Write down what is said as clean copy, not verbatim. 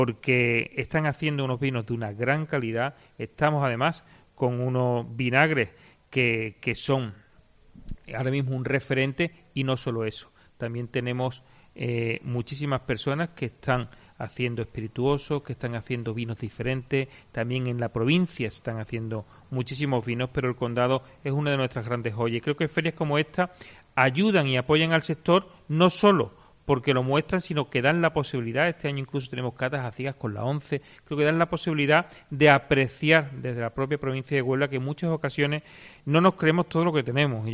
porque están haciendo unos vinos de una gran calidad. Estamos además con unos vinagres que son ahora mismo un referente, y no solo eso, también tenemos muchísimas personas que están haciendo espirituosos, que están haciendo vinos diferentes. También en la provincia se están haciendo muchísimos vinos, pero el condado es una de nuestras grandes joyas. Y creo que ferias como esta ayudan y apoyan al sector, no solo porque lo muestran, sino que dan la posibilidad. Este año incluso tenemos catas a ciegas con la ONCE. Creo que dan la posibilidad de apreciar desde la propia provincia de Huelva, que en muchas ocasiones no nos creemos todo lo que tenemos.